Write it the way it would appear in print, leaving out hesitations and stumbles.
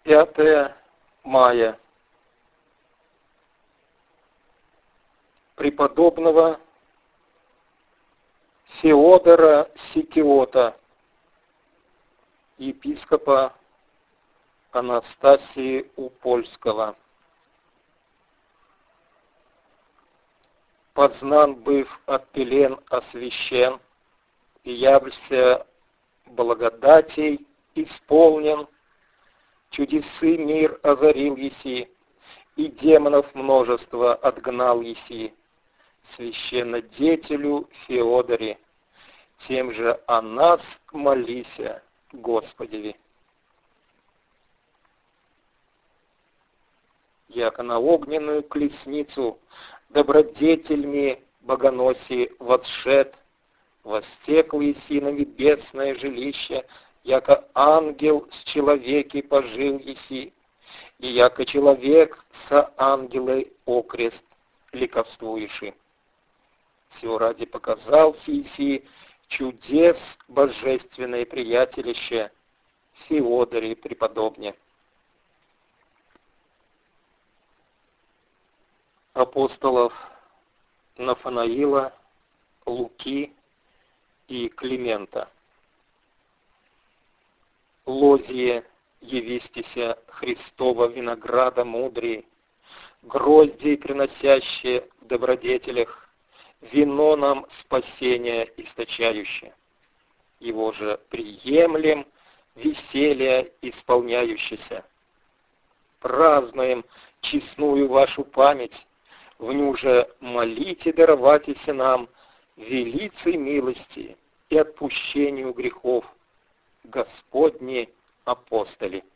5 мая. Преподобного Феодора Сикиота, епископа Анастасии Упольского. Познан быв от пелен освящен, и явлься благодатей исполнен, чудесы мир озарил еси, и демонов множество отгнал еси, священнодетелю Феодоре, тем же о нас молися, Господеви. Яко на огненную колесницу добродетельми богоноси восшед, востекл еси на небесное жилище, яко ангел с человеки пожил еси, и яко человек со ангелой окрест ликовствуеши. Сего ради показался еси чудес божественное приятелище Феодоре преподобне. Апостолов Нафанаила, Луки и Климента. Лозие явистися Христова винограда мудрей, гроздей приносящие в добродетелях, вино нам спасения источающее. Его же приемлем веселье исполняющееся. Празднуем честную вашу память, в ню же молите дароватися нам велицей милости и отпущению грехов, Господни апостоли.